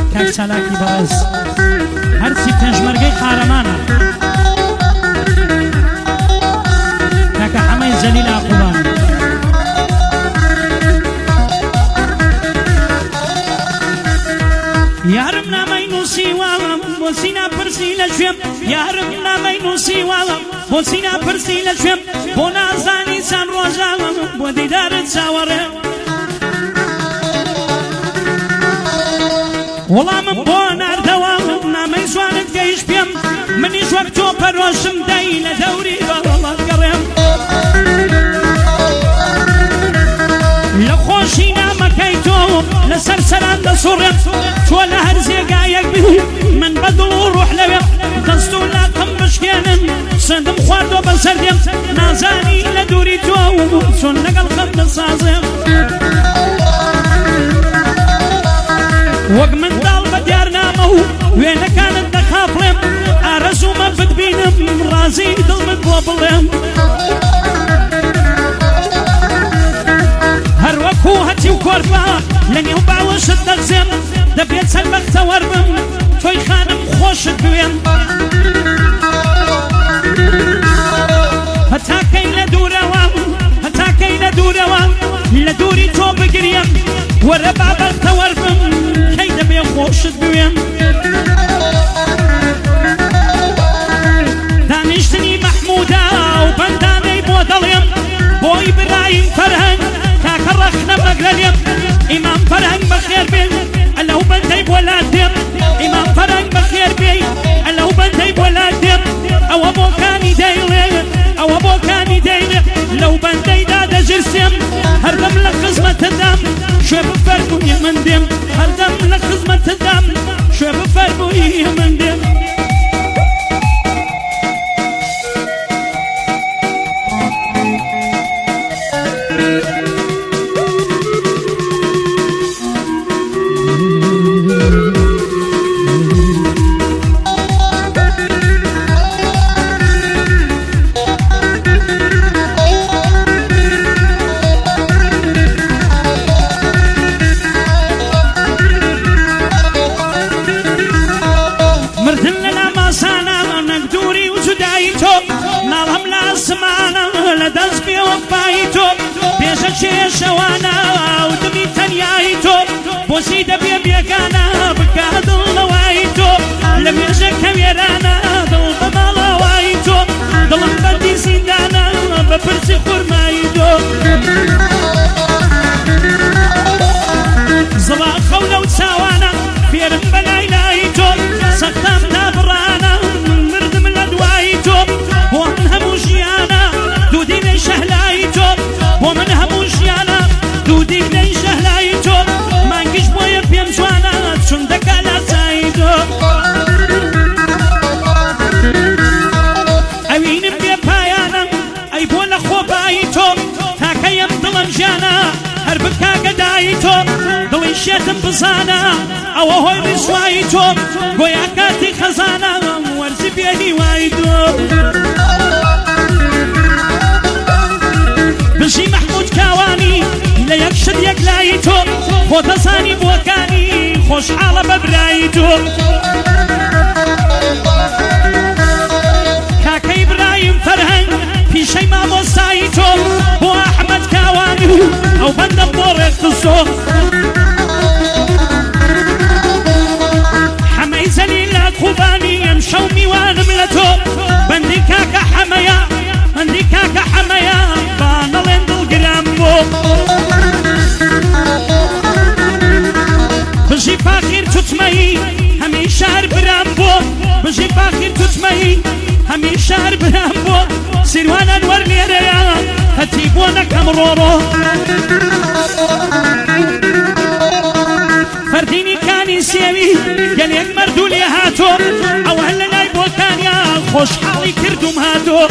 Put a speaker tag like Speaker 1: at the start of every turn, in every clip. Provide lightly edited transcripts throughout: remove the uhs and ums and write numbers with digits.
Speaker 1: کاک چالاکی بەڕێز هەرچی پێشمەرگەی قارەمانە کاکە حەمەی جەلیل عەقوبان یارم نامەی نووسیوەڵم بۆچی ناپرسی لە شوێم یارم نامەی نووسیوەڵم بۆچی ناپرسی لە شوێم بۆ نازانی چەند ڕۆژاوم بۆ دیدارت چاوەڕێم وەڵامم بۆ ناردەوە نامەی جوانت گەیشت پێم منیش وەک تۆ پەرۆشم دەی لە دەوری بەڵەڵات گەڕێم لە خۆشی نامەکەی تۆ لەسەر سەران دەسوڕێم تۆ لە هەر جێگایەک بی من بەدڵ و ڕوح لەوێ دەست و لاقم بشکێنن سندم خواردۆ بەسەر دێم نازانی لە دووری تۆ چۆن لەگەڵ خەم دەسازێم وەک منداڵ بە دیارنامە و وێنەکانت دەخاپڵێم ئارەزومە بتبینم ڕازی دڵمت بۆ بڵێم هەر وەکو هەچی و کۆرپا لە نێو باوەشت دەغزێم دەبێت سەربەختە وەربم تۆی خانم خۆشت بوێم هەتاکەی لە دوورەوە هەتاکەی لە دوورەوە لە دووری تۆ بگریم وەرە بابەختە وەربم کەی دەبێ خۆشت بوێم دانیشتنی مەحموودە و بەندانەی بۆ دەڵێم بۆی برایم فەرهەنگ کاکە ڕەخنە مەگرەلێم ئیمام فەرهەنگ بەخێر بێن ئەلەو بەندەی بۆ لات دێم ئیمام فەرهەنگ بەخێر بێ ئەلەو بەندەی بۆ لات دێم ئەوە بۆکانی دەیڵێ ئەوە بۆکانی دەیڵێ لەو بەندەیدا دەژرسێم هەردەم لە خزمەتدام شوێ بفەرمووی من دێم هەردەم لە خزمەتدام شوێ بفەرمووی من دێم شێشەوانە و دمی تەنیایی تۆ بۆچی دەبێ بێگانە بکە دڵ لەوای تۆ لە مێژەکە وێرانە دڵ بە ماڵەوای تۆ دڵم بەندی زیندانە بە پرسی خورمایی تۆ زڵاخەو لەو چاوانە فێرم بە لای تۆ سەختام نابڕانە مردم لە دوایی تۆ بۆ من هەموو ژیانە دوودینەی شەهلایی تۆ بۆ من هەموو ژیانە دوودینەی شەهلایی تۆ مانگیش بۆیە پێم جوانە چون دەکا لاسایی تۆ ئەوینم بێ پایانم ئەی بۆ لە خۆبایی تۆ تاکەیم دڵم ژیانە هەر بکا گەدایی تۆ دڵی شێتم بزانە ئەوە هۆی ڕیسوایی تۆ گۆیا کاتی خەزانە وەرزی بێنی وای تۆ بژی مەحموود کاوانی لە یەک شت یەک لایی تۆ خۆ دەزانی بۆکانی خۆشحاڵە بە برایی تۆ کاکەی برایم فەرهەنگ پیشەی مامۆستایی تۆ بۆ ئەحمەد کاوانی و ئەو بەندەم بۆ ڕێختزۆ حەمەی جەلیل عەقوبانی ئەمشەو میوانم لە تۆ بەندی کاکە حەمەیە بەندی کاکە حەمەیە بانەڵێن دڵگرام بۆ بژی فاخیر توتمەیی هەمی شار برام بۆ بژی فاخیر توتمەیی هەمی شار برام بۆ سیروان ئەنوەر لێرەیە هەتی بۆ نەکەم ڕۆڕۆ فەردینی کانی سێوی گەلێک مەردوو لێ هاتۆ ئەوە لە لای بۆکانیا خۆشحاڵی کردوم هاتۆ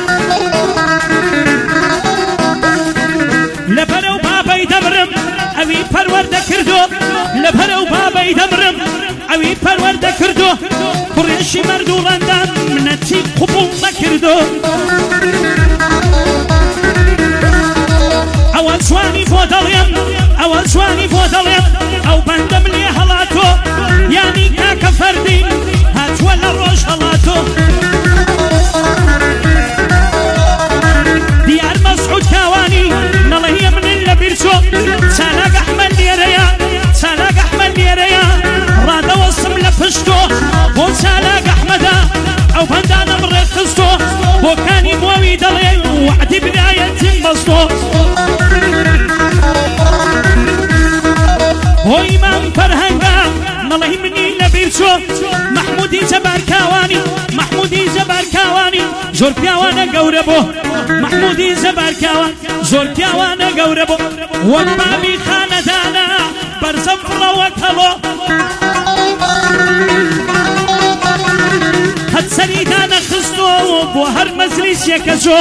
Speaker 1: لەبەرەو بابەی دەبرم ئەوی پەروەردە کردو لەبەرەو بابەی دەبرم ئەوی پەروەردە کردو کوڕێشی مەرد و ڕەندان منەتی قوبوڵ نەکردو ئەوە جوانی بۆ دەڵێم ئەوە جوانی بۆ دەڵێم ئەو بەندەم لێ هەڵاتۆ چۆ محمودی جەبار کاوانی محمودی جەبار کاوانی زۆر پیاوانە گەورە بۆ محمودی جەبار کاوان زۆر پیاوانە گەورە بۆ وەک بابی خانەدانە بەرزەم فڕەوە کەڵۆ هەت سەریدانە خستۆ بۆ هەر مەجلیسێکە چۆ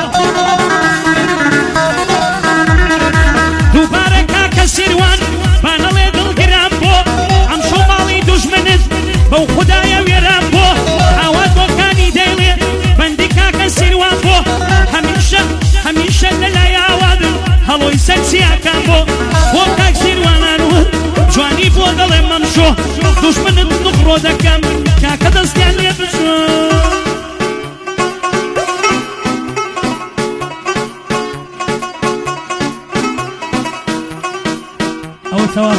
Speaker 1: دووبارە کاکە سیروان بانەڵێ دڵگران بۆ ئەم شۆ ماڵی دوژمنت بەو خودایە وێران بۆ ئاوات بۆکانی دەیڵێ بەندی کاکە سیروان بۆ هەمیشە لەلای ئاوادم هەڵۆی سەرچیاکان بۆ کاک سیروانان ون جوانی بۆ دەڵێ مەمشۆ دوژمنت نوخڕۆ دەکەم کاکە دەستیان لێ بشۆ ئەوە تەواو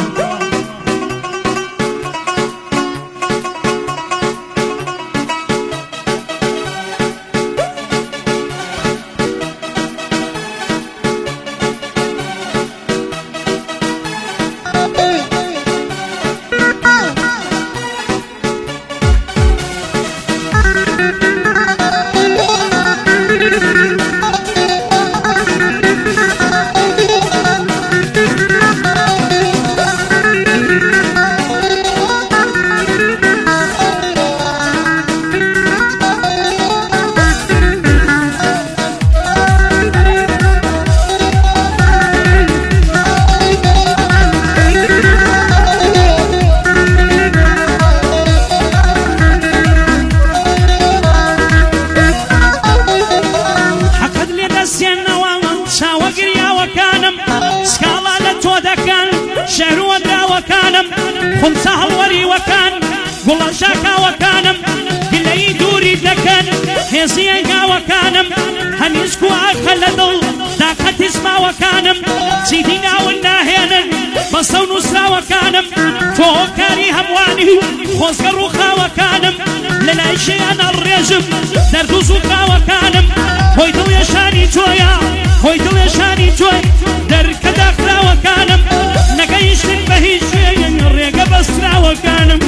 Speaker 1: خمسة هالوري وكان قول شاكا وكانم قلي دوري دكان هزيا وكانم هنسكو أخل دل داقت اسما وكانم سيدنا والناهينا بصو نسرا وكانم فوكاري همواني خوزق روخا وكانم للاي شيء أنا الرجم دردو زوكا وكانم هويدو يشاني جويا هويدو يشاني جوي درك داخلا وكانم نقايش للبهيج الريقة بسرع وكانم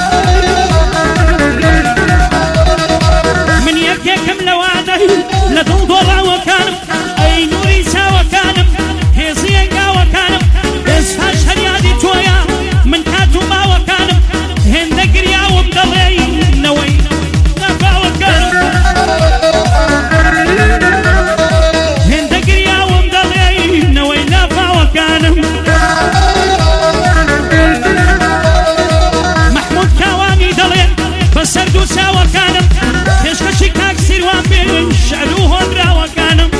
Speaker 1: من يكيكم لواده لدل دورا وكانم اي نوري سا وكانم هيزيقا وكانم اسفاش هريادي تويا من كاتو ما وكانم هند قريا ومدري نوي نفع وكانم هند قريا ومدري نوي نفع وكانم بسردو ساوى كانم يشخشي كاك سيروان بين شعلوه براوى كانم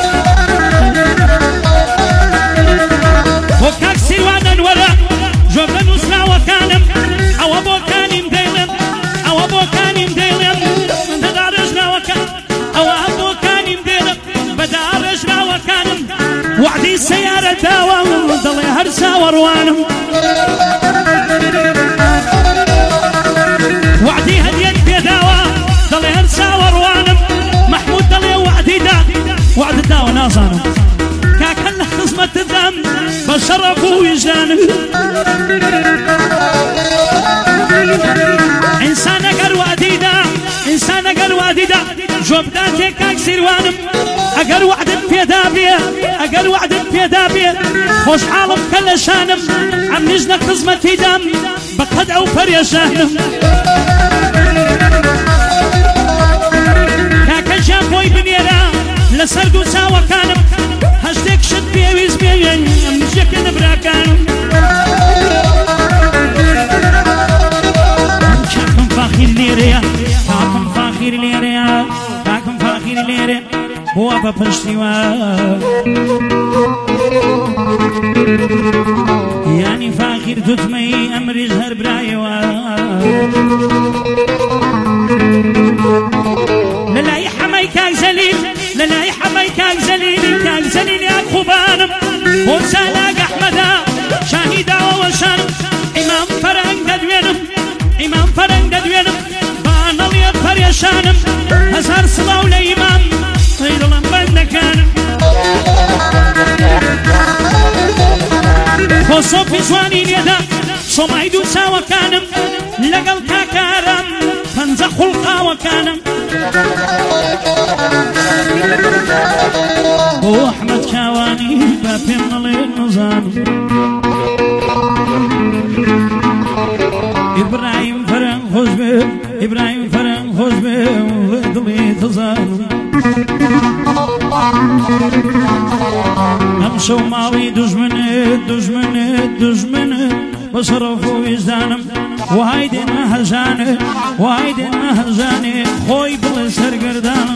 Speaker 1: وكاك سيروان انورا جوبن سراوى كانم او ابو كاني مديلم او ابو كاني مديلم بدارج راوى كانم او ابو كاني مديلم بدارج راوى كانم وعدي السيارة داوى ضلي هرسا وروانم وعدي هديت بيداوى ضلي هرسا وروانم محمود ضلي وعدي دا وعد الداوى ناصانم كاكن خصمة الذم بشرف ويجانم إنسان أقر وعدي دا إنسان أقر وعدي دا جوبداتي كاك سيروانم أقر وعد بيدابيه أقر وعد بيدابيه خوش عالم كل شانم عم نجنا خصمتي دم بقد أو فريشانم كاكا جابوي بنيرا لسردو ساوى كانم هشتك شد بيويز بيوين امجيك نبرا كانم كاكم فاخير ليريا كاكم فاخير ليريا كاكم فاخير ليريا بوابا بشتيوا يعني فاخر تتمي امري زهر برايوا للاي حماي كاك زليل للاي حماي كاك زليل كاك زليل يا خوبانم وسالاق احمدا شاهدا وشانم امام فرنگ ددوينم امام فرنگ ددوينم بانال يا فريشانم هزار صلاو لامام طيلم بندكانم خصوص في جواني نيدا سۆمای دوو چاوەکانم لەگەڵ کاکارم پەنجە خوڵقاوەکانم بۆ ئەحمەد کاوانی با پێم نەڵێ نەزانم ئیبراهیم فەرەنگ خۆش بێ ئیبراهیم فەرەنگ خۆش بێ دڵی دەزانم ئەم شەو ماڵی دوژمنت دوژمنت دوژمنت بە شەڕەف و ویجدانم وای دێنە هەژانێ وای دێنە هەژانێ خۆی بڵێ سەرگەردانم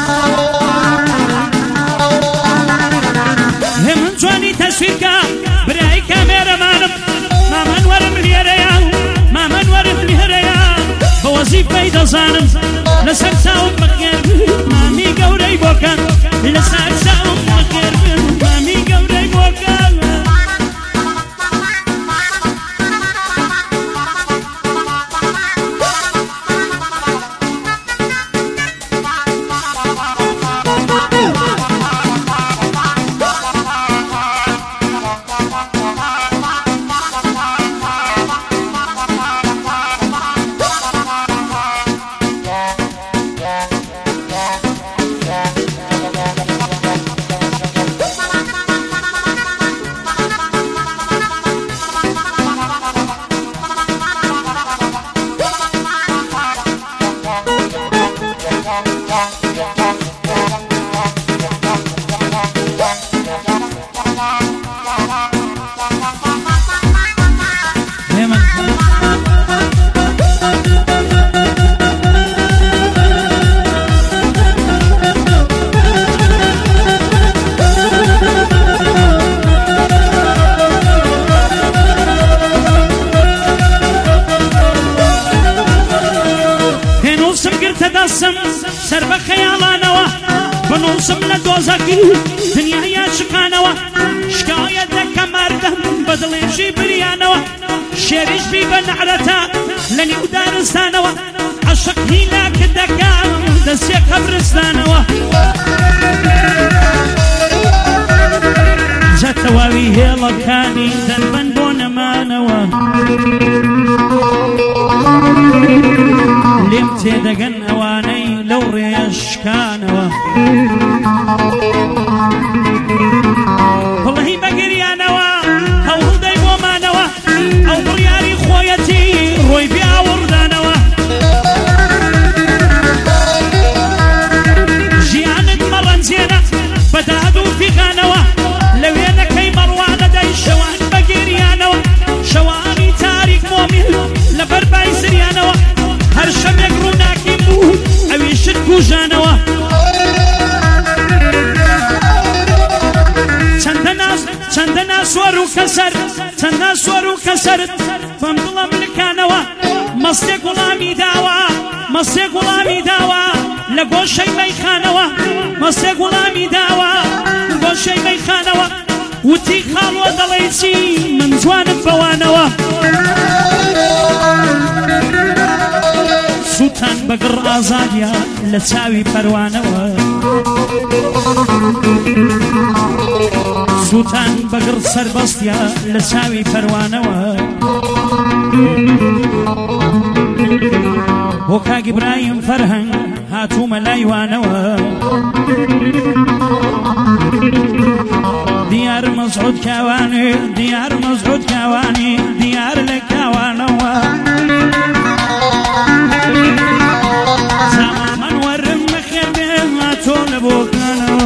Speaker 1: هێمن جوانی تەسویرکە برای کامێرەمانم مامان وەرم لێرەیە مامان وەرم لێرەیە بە وەزیفەی دەزانم لەسەر چاوم بەخێر مامی گەورەی بۆکە لەسەر چاوم بەخێر مامی گەورەی بۆکە سەر بە خەیاڵانەوە بنووسم لە دۆزەکی دنیای شقانەوە شکایەت دەکەم مردم بە دڵێژی بریانەوە شێریش بی بە نەعرەتە لە نێو دارستانەوە عەشق هیلاکت دەکەم دەستێ قەبرستانەوە جەتەواوی هێڵەکانی دەربەن بۆ نەمانەوە لێم تێدەگەن ئەوانەی لەو ڕێشکانەوە بڵهی بەگریانەوە هەوڵدەی بۆمانەوە ئەو بڕیاری خۆیەتی ڕۆی بیاوەڕدانەوە ژیانت مەڕەنجێنە بەداد و فیغانەوە لە وێنەکەی مەڕوانەدەی شەوان بەگریانەوە شەوانی تاریک مۆمیل لە بەربای زریانەوە هەر شەمێک ڕووناکی بوو ئەویشت کوژانەوە چەندە ناسوەر و کەسەر چەندە سوەر و کەسەرت بەم دڵەم لکانەوە مەستێ گوڵامی داوە مەستێ گوڵامی داوە لە گۆشەی مەیخانەوە مەستێ گوڵامی داوە گۆشەی مەیخانەوە وتی خاڵوە دەڵێ چی من جوانت بەوانەوە سووتان بەگڕ ئازادیە لە چاوی پەروانەوە سووتان بەگڕ سەربەستیە لە چاوی پەروانەوە بۆ کاک ئیبراهیم فەرهەنگ هاتوومە لایوانەوە دیار مەزعود کاوانێ دیار مەزعود کاوانی دیار لە کاوانەوە زامان وەرم بەخێر بێ هاتۆ لە بۆکانەوە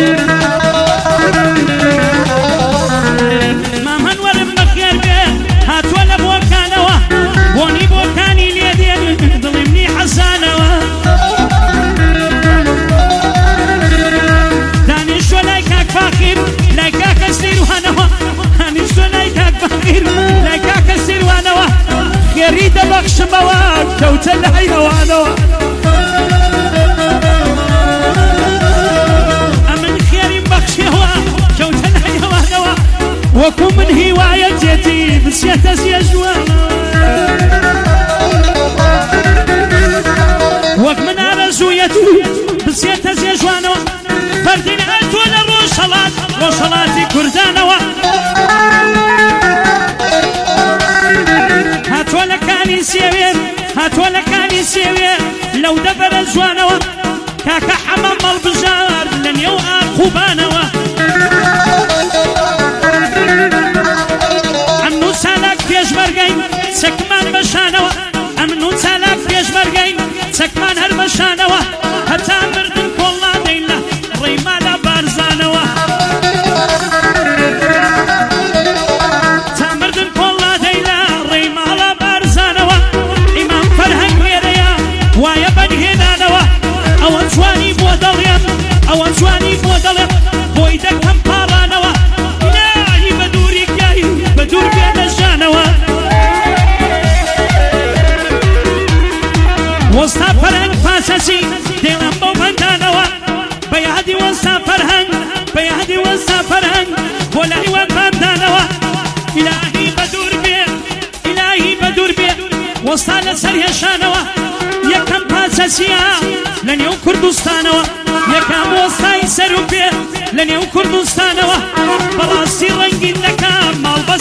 Speaker 1: مامان وەرم بەخێر بێ هاتووە لە بۆکانەوە بۆنی بۆکانی لێ دێن دڵیمنی حەسانەوە دانیشتوە لای کاک فاقیر لای کاکە سیروانەوە دانیشتوە لای کاک فاقیر لای کاکە سیروانەوە خێری دەبەخشمەوە کەوتە لای ئەوانەوە ئەمن خێریم بەخشیەوە کەوتە لای ئەوانەوە وەکو من هیوایە جێتی بچێتە زێژوانەوە وەک من ئارەزوویەتی بچێتە زێژوانەوە فەردین هاتووە لە ڕۆژهەڵات ڕۆژهەڵاتی کوردانەوە سێوێ هاتووە لە کانی سێوێ لەو دەبەرە جوانەوە کاکە حەمام مەڵبژار لە نێو ئاقوبانەوە ئەمن و چالاک پێشمەرگەین چەکمان بەشانەوە ئەمن و چالاک پێشمەرگەین چەکمان هەر بەشانەوە هەتا مردن کۆڵ نادەین لە ڕێمالە بارزانەوە تا مردن کۆڵ نادەین لە ڕێماڵە بارزانەوە ئیمام فەرهەنگ لێرەیە وایە بەنهێنانەوە ئەوە جوانی بۆ دەڵێم ئەوە جوانی بۆ دەڵێم بۆی دەکەم پاڕانەوە ئیلاهی بە دووری گیایی بە دوور بێ لە ژانەوە وەستا فەرهەنگ پاسەچی دێڵم بەو بەندانەوە بە یادی وەستا فەرهەنگ بە یادی وەستا فەرهەنگ بۆ لای وەکامدانەوە ئیلاهی بە دوور بێ ئیلاهی بە دوور بێ وەستا لەسەر هێشانەوە یەکەم پاسەچیە لە نێو کوردستانەوە یەکەم وەستای سەر و پێ لە نێو کوردستانەوە بەڕاستی ڕەنگین دەکەم ماڵ بە